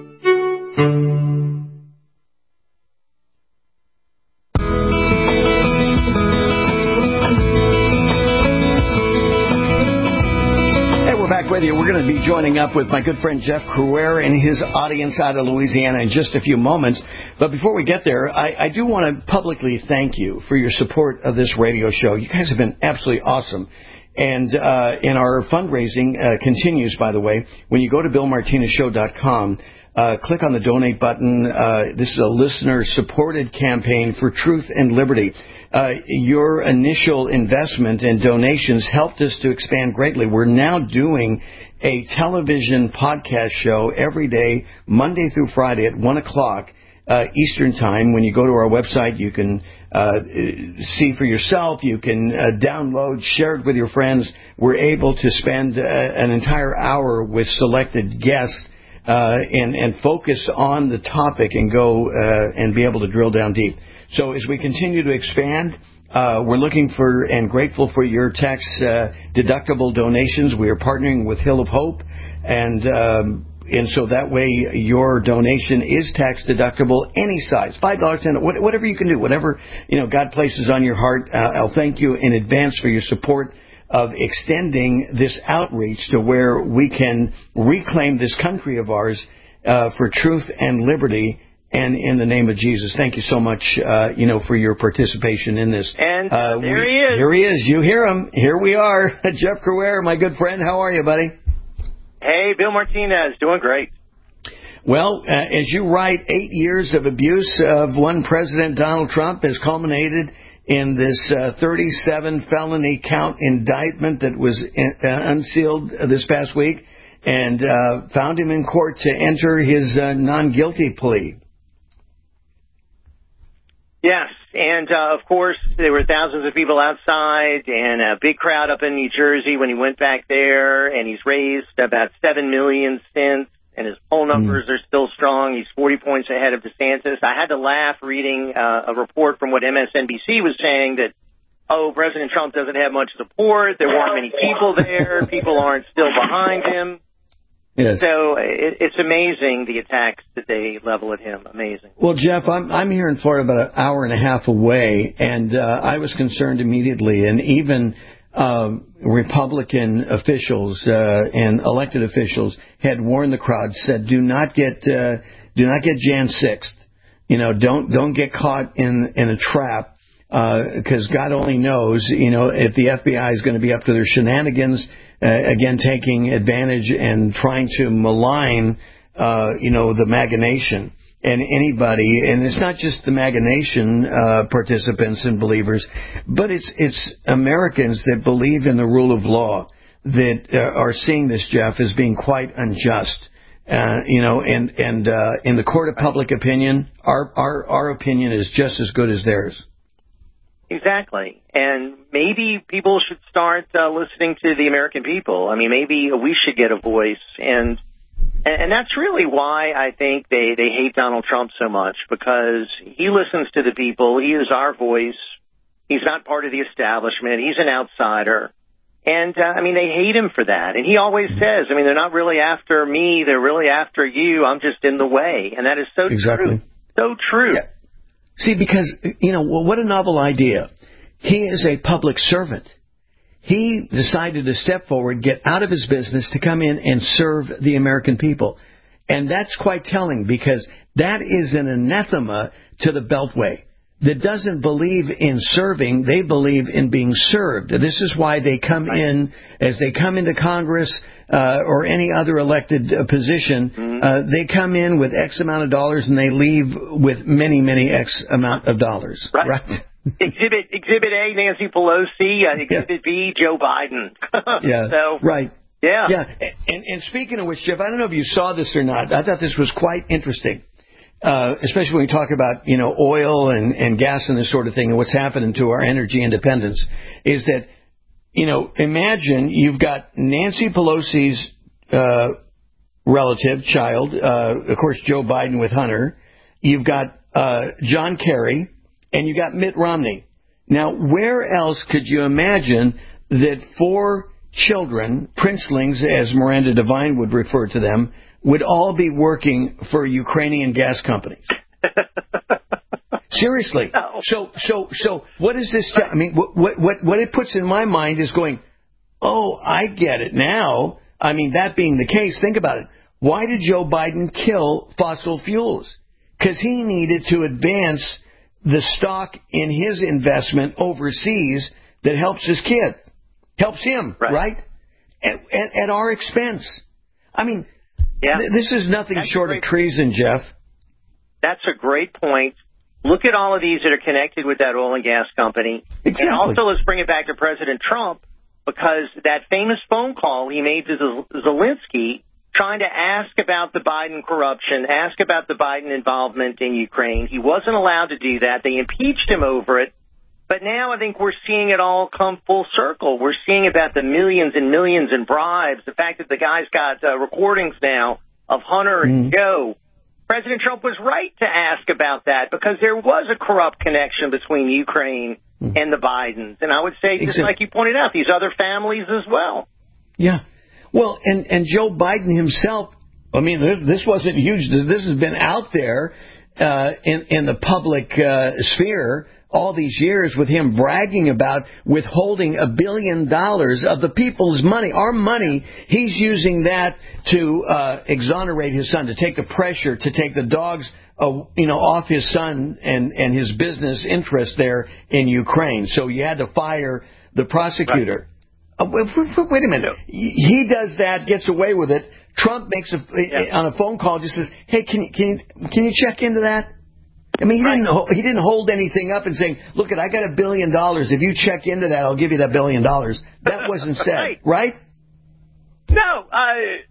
With you. We're going to be joining up with my good friend Jeff Crouere and his audience out of Louisiana in just a few moments. But before we get there, I, I do want to publicly thank you for your support of this radio show. You guys have been absolutely awesome. And uh, and our fundraising uh, continues, by the way. When you go to bill martinez show dot com, uh, click on the donate button. Uh, this is a listener-supported campaign for truth and liberty. Uh, your initial investment and donations helped us to expand greatly. We're now doing a television podcast show every day, Monday through Friday at one o'clock uh, Eastern Time. When you go to our website, you can uh, see for yourself. You can uh, download, share it with your friends. We're able to spend uh, an entire hour with selected guests uh, and, and focus on the topic and go uh, and be able to drill down deep. So as we continue to expand, uh, we're looking for and grateful for your tax uh, deductible donations. We are partnering with Hill of Hope, and um, and so that way your donation is tax deductible, any size, five dollars, ten dollars, whatever you can do, whatever you know God places on your heart. Uh, I'll thank you in advance for your support of extending this outreach to where we can reclaim this country of ours uh, for truth and liberty. And in the name of Jesus, thank you so much, uh, you know, for your participation in this. And uh, there we, he is. Here he is. You hear him. Here we are. Jeff Crouere, my good friend. How are you, buddy? Hey, Bill Martinez. Doing great. Well, uh, as you write, eight years of abuse of one President Donald Trump has culminated in this uh, thirty-seven felony count indictment that was in, uh, unsealed uh, this past week. and uh, found him in court to enter his uh, non-guilty plea. Yes, and uh, of course there were thousands of people outside and a big crowd up in New Jersey when he went back there, and he's raised about seven million since, and his poll numbers mm. are still strong. He's forty points ahead of DeSantis. I had to laugh reading uh, a report from what M S N B C was saying that, oh, President Trump doesn't have much support. There weren't many people there. People aren't still behind him. Yes. So it, it's amazing the attacks that they level at him. Amazing. Well, Jeff, I'm I'm here in Florida about an hour and a half away, and uh, I was concerned immediately. And even uh, Republican officials uh, and elected officials had warned the crowd, said, "Do not get uh, do not get January sixth. You know, don't don't get caught in in a trap." Because uh, God only knows, you know, if the F B I is going to be up to their shenanigans, uh, again, taking advantage and trying to malign, uh, you know, the MAGA Nation and anybody. And it's not just the MAGA Nation uh, participants and believers, but it's it's Americans that believe in the rule of law that uh, are seeing this, Jeff, as being quite unjust. Uh, you know, and and uh, in the court of public opinion, our our our opinion is just as good as theirs. Exactly. And maybe people should start uh, listening to the American people. I mean, maybe we should get a voice. And and that's really why I think they, they hate Donald Trump so much, because he listens to the people. He is our voice. He's not part of the establishment. He's an outsider. And, uh, I mean, they hate him for that. And he always says, I mean, they're not really after me. They're really after you. I'm just in the way. And that is so exactly. true. So true. Yeah. See, because, you know, what a novel idea. He is a public servant. He decided to step forward, get out of his business to come in and serve the American people. And that's quite telling, because that is an anathema to the Beltway that doesn't believe in serving. They believe in being served. This is why they come in, as they come into Congress uh, or any other elected uh, position, mm-hmm. uh, they come in with X amount of dollars and they leave with many, many X amount of dollars. Right. right? Exhibit Exhibit A, Nancy Pelosi. Uh, exhibit yeah. B, Joe Biden. yeah. So, right. Yeah. Yeah. And, and speaking of which, Jeff, I don't know if you saw this or not. I thought this was quite interesting. Uh, especially when we talk about, you know, oil and, and gas and this sort of thing and what's happening to our energy independence, is that, you know, imagine you've got Nancy Pelosi's uh, relative, child, uh, of course, Joe Biden with Hunter. You've got uh, John Kerry, and you got Mitt Romney. Now, where else could you imagine that four children, princelings, as Miranda Devine would refer to them, would all be working for Ukrainian gas companies? Seriously. No. So, so, so, what is this? T- I mean, what, what, what it puts in my mind is going, oh, I get it now. I mean, that being the case, think about it. Why did Joe Biden kill fossil fuels? Because he needed to advance the stock in his investment overseas that helps his kid, helps him, right? right? At, at, at our expense. I mean, yeah. th- this is nothing That's short of treason, Jeff. That's a great point. Look at all of these that are connected with that oil and gas company. Exactly. And also, let's bring it back to President Trump, because that famous phone call he made to Zelensky, trying to ask about the Biden corruption, ask about the Biden involvement in Ukraine. He wasn't allowed to do that. They impeached him over it. But now I think we're seeing it all come full circle. We're seeing about the millions and millions in bribes, the fact that the guy's got uh, recordings now of Hunter and mm. Joe. President Trump was right to ask about that, because there was a corrupt connection between Ukraine mm. and the Bidens. And I would say, just exactly. like you pointed out, these other families as well. Yeah. Well, and, and Joe Biden himself, I mean, this wasn't huge. This has been out there uh, in, in the public uh, sphere all these years, with him bragging about withholding a billion dollars of the people's money, our money. He's using that to uh, exonerate his son, to take the pressure, to take the dogs, uh, you know, off his son and, and his business interest there in Ukraine. So you had to fire the prosecutor. Right. Uh, wait a minute. He does that, gets away with it. Trump makes a yeah. on a phone call, just says, "Hey, can you can you, can you check into that?" I mean, he right. didn't he didn't hold anything up and saying, "Look, I got a billion dollars. If you check into that, I'll give you that billion dollars." That wasn't said, right. right? No, uh,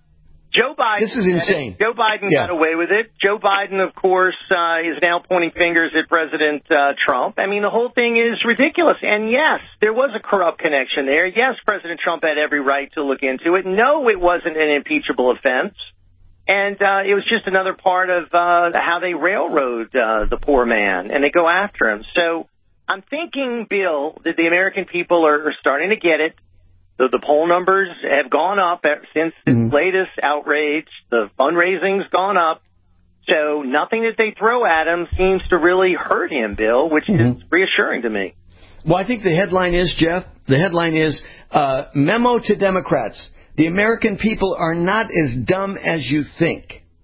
Joe Biden. This is insane. Joe Biden Yeah. got away with it. Joe Biden, of course, uh, is now pointing fingers at President uh, Trump. I mean, the whole thing is ridiculous. And yes, there was a corrupt connection there. Yes, President Trump had every right to look into it. No, it wasn't an impeachable offense. And uh, it was just another part of uh, how they railroad uh, the poor man, and they go after him. So I'm thinking, Bill, that the American people are, are starting to get it. The, the poll numbers have gone up since the mm-hmm. latest outrage. The fundraising's gone up. So nothing that they throw at him seems to really hurt him, Bill, which mm-hmm. is reassuring to me. Well, I think the headline is, Jeff, the headline is, uh, memo to Democrats. The American people are not as dumb as you think.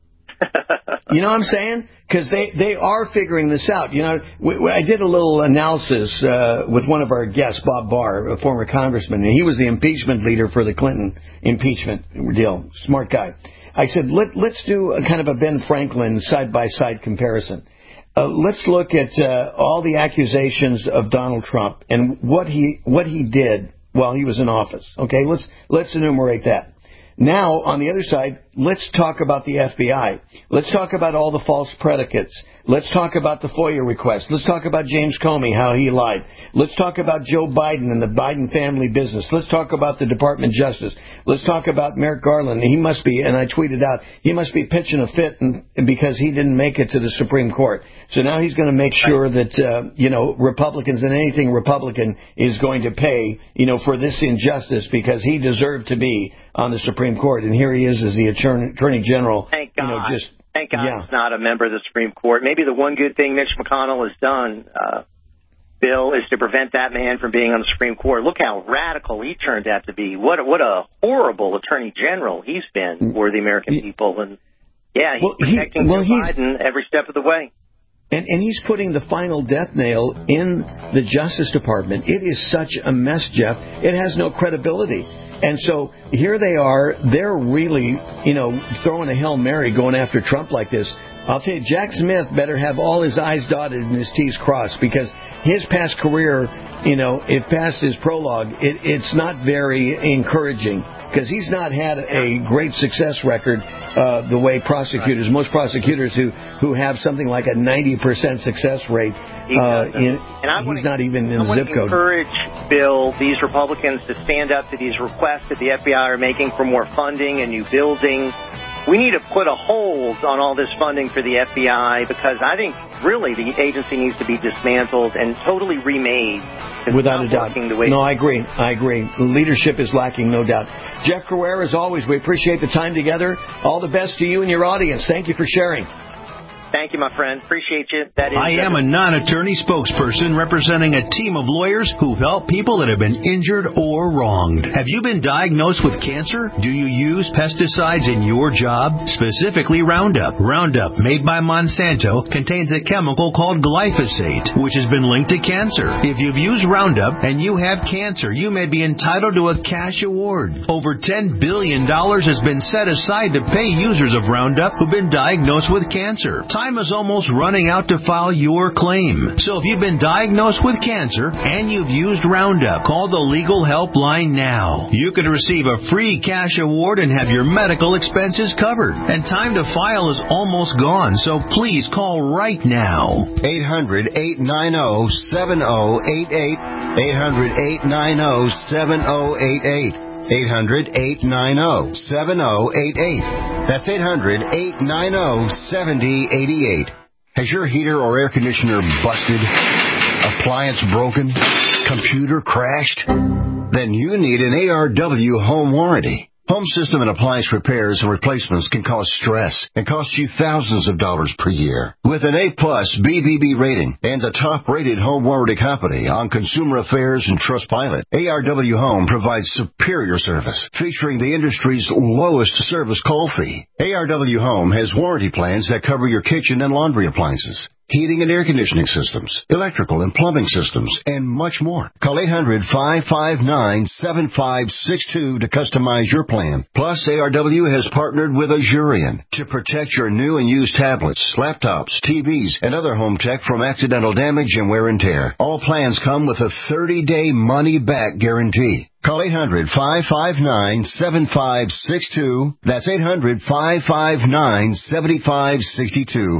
You know what I'm saying? Because they, they are figuring this out. You know, we, we, I did a little analysis uh, with one of our guests, Bob Barr, a former congressman, and he was the impeachment leader for the Clinton impeachment deal. Smart guy. I said, Let, let's do a kind of a Ben Franklin side-by-side comparison. Uh, let's look at uh, all the accusations of Donald Trump and what he what he did while he was in office. Okay, let's let's enumerate that. Now, on the other side, let's talk about the F B I. Let's talk about all the false predicates. Let's talk about the FOIA request. Let's talk about James Comey, how he lied. Let's talk about Joe Biden and the Biden family business. Let's talk about the Department of Justice. Let's talk about Merrick Garland. He must be, and I tweeted out, he must be pitching a fit and, because he didn't make it to the Supreme Court. So now he's going to make sure that, uh, you know, Republicans and anything Republican is going to pay, you know, for this injustice because he deserved to be on the Supreme Court. And here he is as the Attorney, Attorney General. Thank God. You know, just, Thank God yeah. he's not a member of the Supreme Court. Maybe the one good thing Mitch McConnell has done, uh, Bill, is to prevent that man from being on the Supreme Court. Look how radical he turned out to be. What a, what a horrible Attorney General he's been for the American people. And, yeah, he's well, protecting he, well, Joe Biden every step of the way. And, and he's putting the final death nail in the Justice Department. It is such a mess, Jeff. It has no credibility. And so here they are. They're really, you know, throwing a Hail Mary going after Trump like this. I'll tell you, Jack Smith better have all his I's dotted and his T's crossed because his past career, you know, it past his prologue, it, it's not very encouraging because he's not had a great success record uh, the way prosecutors, most prosecutors who, who have something like a ninety percent success rate, uh, in, and I he's not even in I the zip code. I want to encourage, Bill, these Republicans to stand up to these requests that the F B I are making for more funding and new building. We need to put a hold on all this funding for the F B I because I think really the agency needs to be dismantled and totally remade. Without a doubt. No, I agree. I agree. Leadership is lacking, no doubt. Jeff Crouere, as always, we appreciate the time together. All the best to you and your audience. Thank you for sharing. Thank you, my friend. Appreciate you. That is I am a non-attorney spokesperson representing a team of lawyers who've helped people that have been injured or wronged. Have you been diagnosed with cancer? Do you use pesticides in your job? Specifically Roundup. Roundup, made by Monsanto, contains a chemical called glyphosate, which has been linked to cancer. If you've used Roundup and you have cancer, you may be entitled to a cash award. Over ten billion dollars has been set aside to pay users of Roundup who've been diagnosed with cancer. Time is almost running out to file your claim. So if you've been diagnosed with cancer and you've used Roundup, call the legal helpline now. You could receive a free cash award and have your medical expenses covered. And time to file is almost gone, so please call right now. eight hundred, eight nine zero, seven zero eight eight. eight hundred, eight nine zero, seven zero eight eight. eight hundred, eight nine zero, seven zero eight eight. That's eight hundred, eight nine zero, seven zero eight eight. Has your heater or air conditioner busted? Appliance broken? Computer crashed? Then you need an A R W home warranty. Home system and appliance repairs and replacements can cause stress and cost you thousands of dollars per year. With an A-plus B B B rating and a top-rated home warranty company on Consumer Affairs and Trustpilot, A R W Home provides superior service, featuring the industry's lowest service call fee. A R W Home has warranty plans that cover your kitchen and laundry appliances. heating and air conditioning systems, electrical and plumbing systems, and much more. Call eight hundred, five five nine, seven five six two to customize your plan. Plus, A R W has partnered with Azurian to protect your new and used tablets, laptops, T Vs, and other home tech from accidental damage and wear and tear. All plans come with a thirty-day money-back guarantee. Call eight hundred, five five nine, seven five six two. That's eight hundred, five five nine, seven five six two.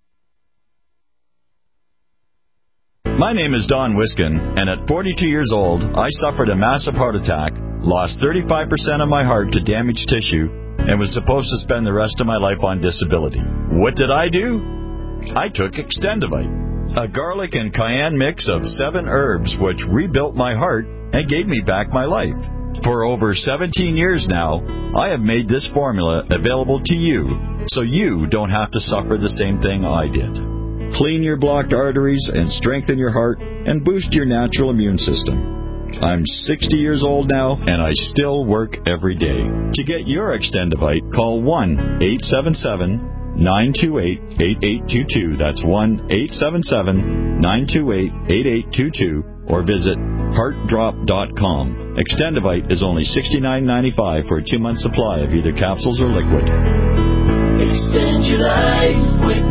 My name is Don Wiskin, and at forty-two years old, I suffered a massive heart attack, lost thirty-five percent of my heart to damaged tissue, and was supposed to spend the rest of my life on disability. What did I do? I took Extendivite, a garlic and cayenne mix of seven herbs which rebuilt my heart and gave me back my life. For over seventeen years now, I have made this formula available to you, so you don't have to suffer the same thing I did. Clean your blocked arteries and strengthen your heart and boost your natural immune system. I'm sixty years old now, and I still work every day. To get your Extendivite, call one eight seven seven, nine two eight, eight eight two two. That's one eight seven seven, nine two eight, eight eight two two, or visit heart drop dot com. Extendivite is only sixty-nine ninety-five for a two-month supply of either capsules or liquid. Extend your life with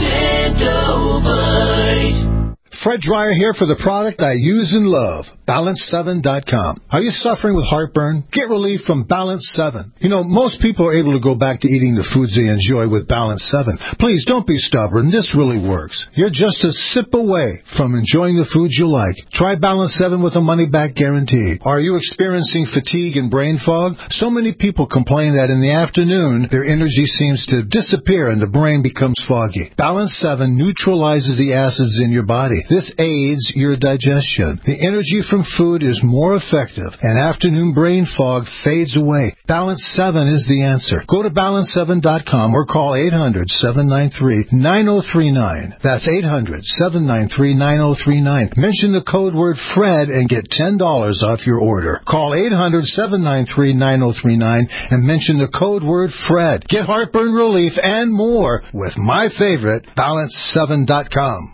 Extendovite. Fred Dreyer here for the product I use and love, balance seven dot com. Are you suffering with heartburn? Get relief from Balance seven. You know, most people are able to go back to eating the foods they enjoy with Balance seven. Please don't be stubborn. This really works. You're just a sip away from enjoying the foods you like. Try Balance seven with a money-back guarantee. Are you experiencing fatigue and brain fog? So many people complain that in the afternoon, their energy seems to disappear and the brain becomes foggy. Balance seven neutralizes the acids in your body. This aids your digestion. The energy from food is more effective, and afternoon brain fog fades away. Balance seven is the answer. Go to balance seven dot com or call eight hundred, seven nine three, nine oh three nine. That's eight hundred, seven nine three, nine oh three nine. Mention the code word FRED and get ten dollars off your order. Call eight hundred, seven nine three, nine oh three nine and mention the code word FRED. Get heartburn relief and more with my favorite, balance seven dot com.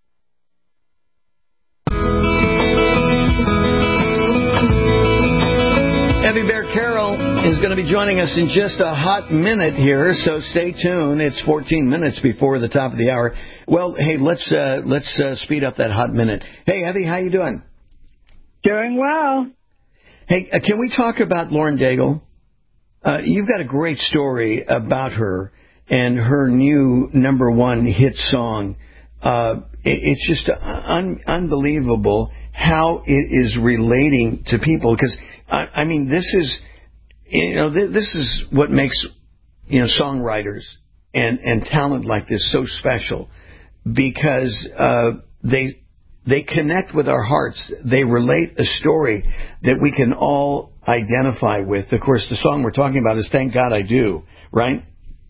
Evie Bear Carroll is going to be joining us in just a hot minute here, so stay tuned. It's fourteen minutes before the top of the hour. Well, hey, let's uh, let's uh, speed up that hot minute. Hey, Evie, how you doing? Doing well. Hey, uh, can we talk about Lauren Daigle? Uh, you've got a great story about her and her new number one hit song. Uh, it, it's just un- unbelievable how it is relating to people, because I, I mean, this is, you know, th- this is what makes, you know, songwriters and, and talent like this so special, because uh, they they connect with our hearts. They relate a story that we can all identify with. Of course, the song we're talking about is "Thank God I Do," right?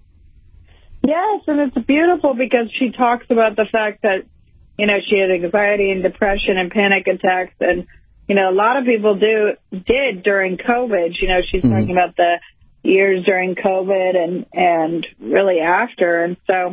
Yes, and it's beautiful because she talks about the fact that, you know, she had anxiety and depression and panic attacks, and you know, a lot of people do did during COVID. You know, she's mm-hmm. talking about the years during COVID and and really after. And so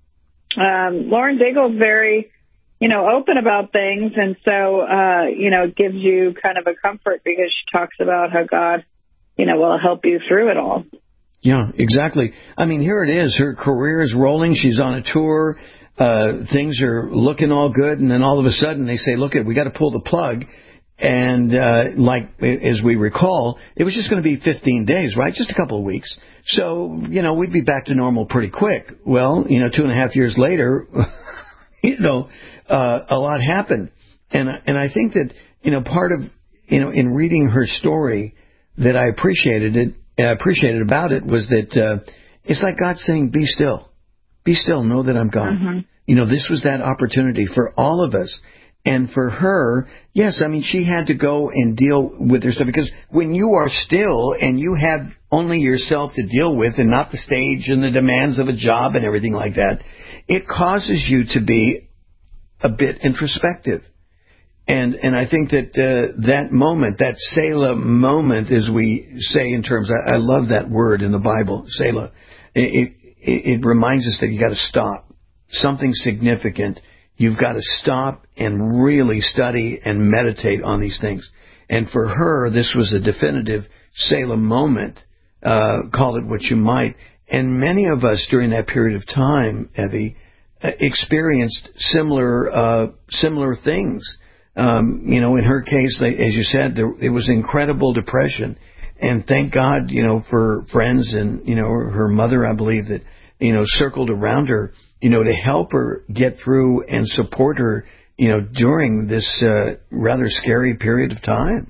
um, Lauren Daigle is very, you know, open about things, and so uh, you know, it gives you kind of a comfort because she talks about how God, you know, will help you through it all. Yeah, exactly. I mean, here it is. Her career is rolling. She's on a tour. Uh, things are looking all good, and then all of a sudden they say, "Look, we got to pull the plug." And uh, like as we recall, it was just going to be fifteen days, right? Just a couple of weeks. So, you know, we'd be back to normal pretty quick. Well, you know, two and a half years later, you know, uh, a lot happened. And and I think that, you know, part of, you know, in reading her story that I appreciated it, uh, appreciated about it was that uh, it's like God saying, "Be still, be still, know that I'm God." Mm-hmm. You know, this was that opportunity for all of us. And for her, yes, I mean, she had to go and deal with her stuff, because when you are still and you have only yourself to deal with and not the stage and the demands of a job and everything like that, it causes you to be a bit introspective. And and I think that uh, that moment, that Selah moment, as we say in terms, I, I love that word in the Bible, Selah. It, it, it reminds us that you got to stop. something significant, you've got to stop and really study and meditate on these things. And for her, this was a definitive Selah moment, uh, call it what you might. And many of us during that period of time, Evie, uh, experienced similar uh, similar things. Um, you know, in her case, as you said, there, it was incredible depression. And thank God, you know, for friends and, you know, her mother, I believe, that, you know, circled around her, you know, to help her get through and support her, you know, during this uh, rather scary period of time.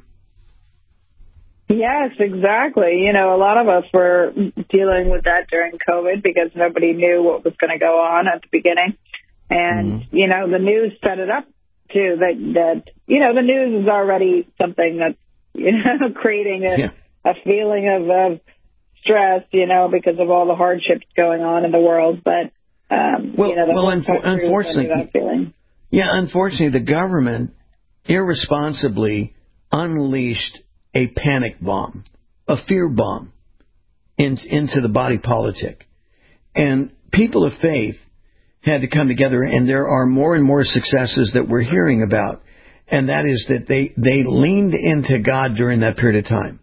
Yes, exactly. You know, a lot of us were dealing with that during COVID because nobody knew what was going to go on at the beginning. And, mm-hmm. you know, the news set it up, too, that, that, you know, the news is already something that's, you know, creating a, yeah. a feeling of, of stress, you know, because of all the hardships going on in the world. But, um, well, you know, the well unfo- unfortunately, that feeling. yeah, unfortunately, the government irresponsibly unleashed a panic bomb, a fear bomb in, into the body politic. And people of faith had to come together, and there are more and more successes that we're hearing about. And that is that they, they leaned into God during that period of time.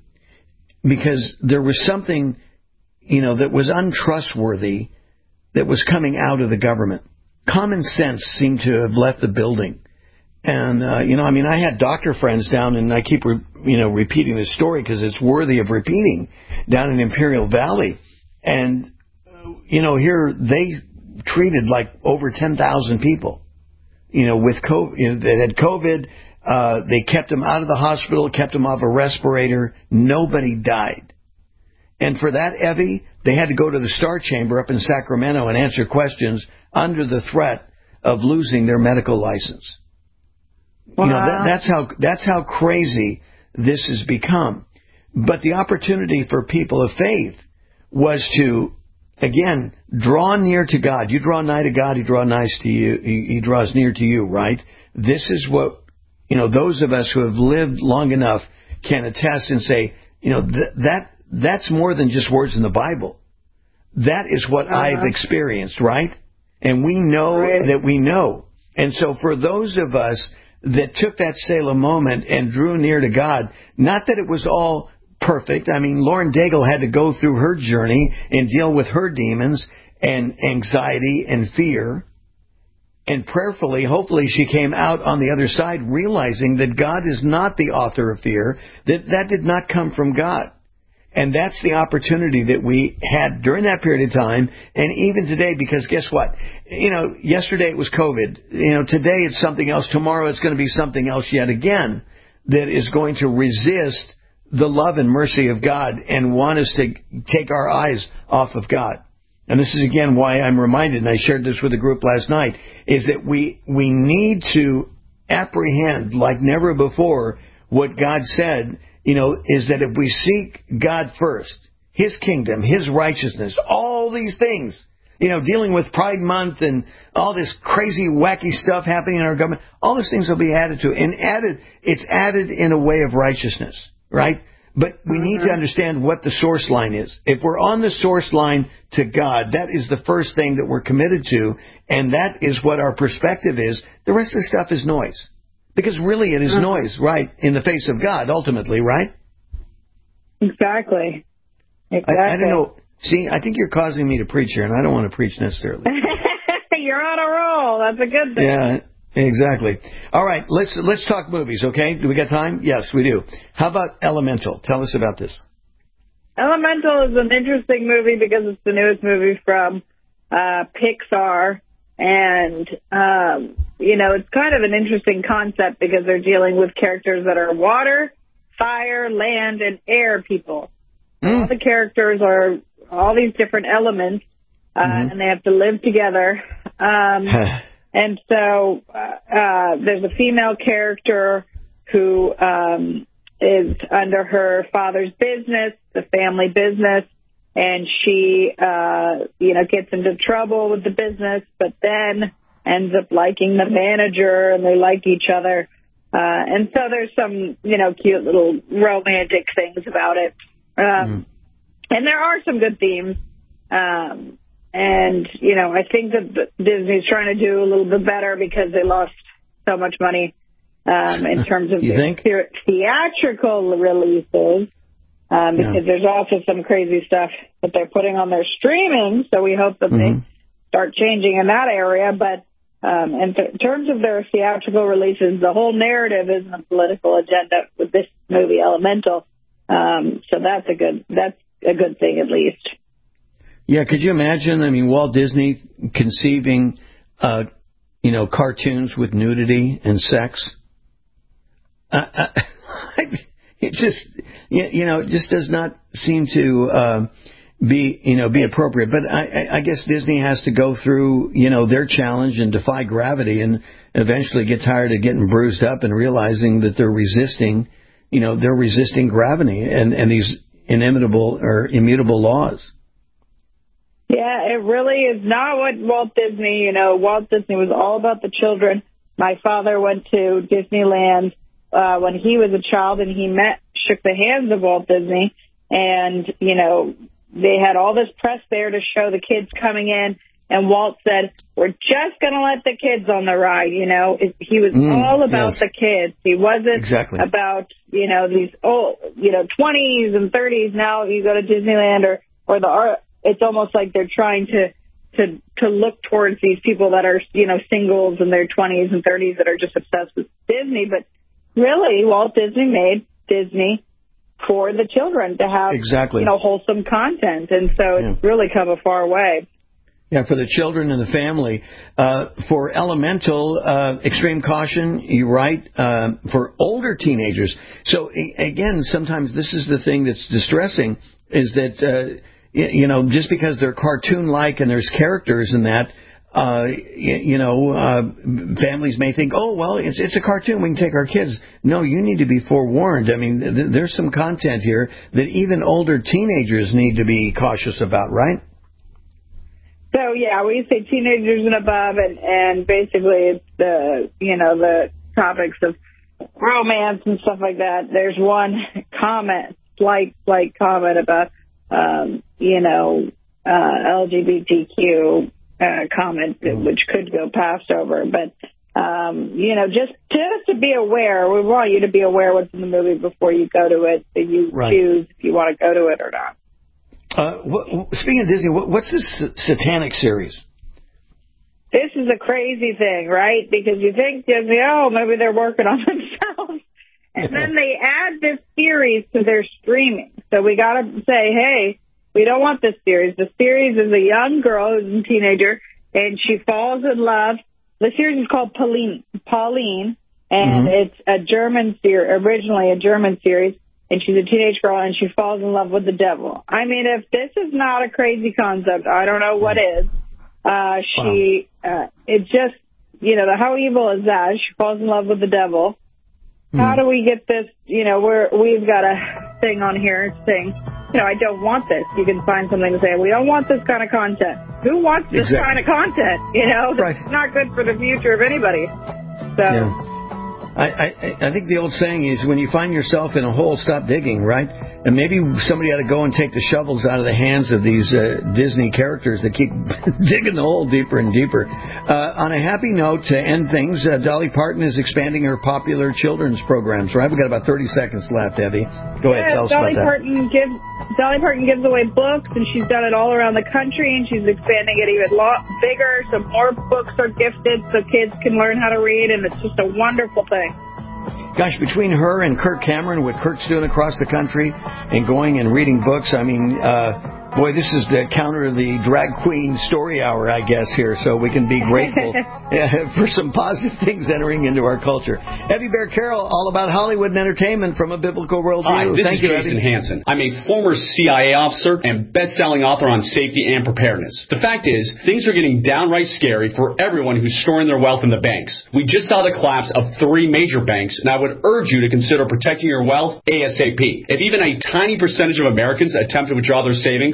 Because there was something, you know, that was untrustworthy that was coming out of the government. Common sense seemed to have left the building. And, uh, you know, I mean, I had doctor friends down, and I keep, re- you know, repeating this story because it's worthy of repeating, down in Imperial Valley. And, uh, you know, here they treated like over ten thousand people, you know, with COVID, you know, that had COVID. Uh, they kept them out of the hospital, kept them off a respirator. Nobody died. And for that, Evie, they had to go to the Star Chamber up in Sacramento and answer questions under the threat of losing their medical license. Wow. You know, that, that's how that's how crazy this has become. But the opportunity for people of faith was to, again, draw near to God. You draw nigh to God, He draws nigh to you. He, he draws near to you, right? This is what, you know, those of us who have lived long enough can attest and say, you know, th- that that's more than just words in the Bible. That is what uh-huh. I've experienced, right? And we know right. that we know. And so for those of us that took that Selah moment and drew near to God, not that it was all perfect. I mean, Lauren Daigle had to go through her journey and deal with her demons and anxiety and fear. And prayerfully, hopefully, she came out on the other side realizing that God is not the author of fear, that that did not come from God. And that's the opportunity that we had during that period of time, and even today, because guess what? You know, yesterday it was COVID. You know, today it's something else. Tomorrow it's going to be something else yet again that is going to resist the love and mercy of God and want us to take our eyes off of God. And this is, again, why I'm reminded, and I shared this with the group last night, is that we we need to apprehend like never before what God said, you know, is that if we seek God first, His kingdom, His righteousness, all these things, you know, dealing with Pride Month and all this crazy, wacky stuff happening in our government, all these things will be added to. And added, it's added in a way of righteousness, right? But we need to understand what the source line is. If we're on the source line to God, that is the first thing that we're committed to, and that is what our perspective is. The rest of the stuff is noise. Because really it is noise, right, in the face of God, ultimately, right? Exactly. Exactly. I, I don't know. See, I think you're causing me to preach here, and I don't want to preach necessarily. You're on a roll. That's a good thing. Yeah. Exactly. All right, let's let's talk movies, okay? Do we got time? Yes, we do. How about Elemental? Tell us about this. Elemental is an interesting movie because it's the newest movie from uh, Pixar. And, um, you know, it's kind of an interesting concept because they're dealing with characters that are water, fire, land, and air people. Mm. All the characters are all these different elements, uh, mm-hmm. and they have to live together. Um And so uh, uh, there's a female character who um, is under her father's business, the family business, and she, uh, you know, gets into trouble with the business, but then ends up liking the manager, and they like each other. Uh, and so there's some, you know, cute little romantic things about it. Um, mm. And there are some good themes. Um and, you know, I think that Disney's trying to do a little bit better because they lost so much money um, in terms of you their think? theatrical releases, um, because yeah. there's also some crazy stuff that they're putting on their streaming, so we hope that mm-hmm. they start changing in that area. But um, in, th- in terms of their theatrical releases, the whole narrative isn't a political agenda with this movie, Elemental. Um, so that's a good that's a good thing, at least. Yeah, could you imagine? I mean, Walt Disney conceiving, uh, you know, cartoons with nudity and sex. Uh, uh, it just, you know, it just does not seem to uh, be, you know, be appropriate. But I, I guess Disney has to go through, you know, their challenge and defy gravity, and eventually get tired of getting bruised up and realizing that they're resisting, you know, they're resisting gravity and, and these inimitable or immutable laws. Yeah, it really is not what Walt Disney, you know, Walt Disney was all about the children. My father went to Disneyland uh, when he was a child, and he met, shook the hands of Walt Disney, and, you know, they had all this press there to show the kids coming in, and Walt said, we're just going to let the kids on the ride, you know. He was mm, all about yes. the kids. He wasn't exactly. about, you know, these old, you know, twenties and thirties. Now you go to Disneyland or, or the art. It's almost like they're trying to, to to look towards these people that are, you know, singles in their twenties and thirties that are just obsessed with Disney. But really, Walt Disney made Disney for the children to have, exactly. you know, wholesome content. And so yeah. it's really come a far way. Yeah, for the children and the family. Uh, for Elemental, uh, extreme caution, you're right, uh, for older teenagers. So, again, sometimes this is the thing that's distressing, is that... Uh, You know, just because they're cartoon-like and there's characters in that, uh, you, you know, uh, families may think, oh, well, it's it's a cartoon, we can take our kids. No, you need to be forewarned. I mean, th- there's some content here that even older teenagers need to be cautious about, right? So, yeah, we say teenagers and above, and, and basically it's the, you know, the topics of romance and stuff like that. There's one comment, slight, slight comment about... Um, you know, uh, L G B T Q uh, comment, which could go passed over. But, um, you know, just, just to be aware, we want you to be aware what's in the movie before you go to it, so you right. choose if you want to go to it or not. Uh, what, speaking of Disney, what, what's this satanic series? This is a crazy thing, right? Because you think Disney, oh, maybe they're working on themselves. And then they add this series to their streaming. So we got to say, hey, we don't want this series. The series is a young girl who's a teenager, and she falls in love. The series is called Pauline, Pauline and mm-hmm. it's a German series, originally a German series, and she's a teenage girl, and she falls in love with the devil. I mean, if this is not a crazy concept, I don't know what is. Uh, she, uh, it just, you know, how evil is that? She falls in love with the devil. How do we get this, you know, we're, we've got a thing on here saying, you know, I don't want this. You can find something to say, we don't want this kind of content. Who wants this exactly. kind of content? You know, right. It's not good for the future of anybody. So. Yeah. I, I, I think the old saying is, when you find yourself in a hole, stop digging, right? And maybe somebody ought to go and take the shovels out of the hands of these uh, Disney characters that keep digging the hole deeper and deeper. Uh, on a happy note, to end things, uh, Dolly Parton is expanding her popular children's programs, right? We've got about thirty seconds left, Evie. Go ahead, yeah, tell us Dolly about that. Parton gives, Dolly Parton gives away books, and she's done it all around the country, and she's expanding it even lot bigger, so more books are gifted so kids can learn how to read, and it's just a wonderful thing. Gosh, between her and Kirk Cameron, what Kirk's doing across the country and going and reading books, I mean, uh, boy, this is the counter of the drag queen story hour, I guess, here, so we can be grateful for some positive things entering into our culture. Evie Bear Carroll, all about Hollywood and entertainment from a biblical worldview. Hi, this Thank is you, Jason Evie. Hansen. I'm a former C I A officer and best-selling author on safety and preparedness. The fact is, things are getting downright scary for everyone who's storing their wealth in the banks. We just saw the collapse of three major banks, and I would urge you to consider protecting your wealth ASAP. If even a tiny percentage of Americans attempt to withdraw their savings,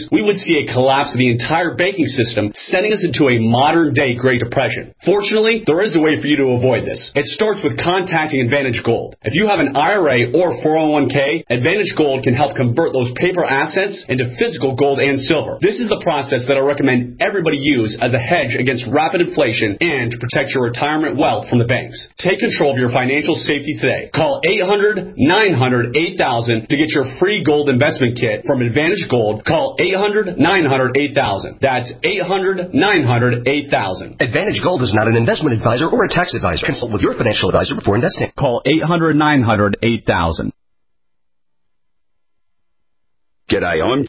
we would see a collapse of the entire banking system, sending us into a modern-day Great Depression. Fortunately, there is a way for you to avoid this. It starts with contacting Advantage Gold. If you have an I R A or four oh one k, Advantage Gold can help convert those paper assets into physical gold and silver. This is the process that I recommend everybody use as a hedge against rapid inflation and to protect your retirement wealth from the banks. Take control of your financial safety today. Call eight hundred, nine hundred, eight thousand to get your free gold investment kit from Advantage Gold. Call eight hundred, nine hundred, eight thousand. That's eight hundred, nine hundred, eight thousand. Advantage Gold is not an investment advisor or a tax advisor. Consult with your financial advisor before investing. Call eight hundred, nine hundred, eight thousand. G'day, I'm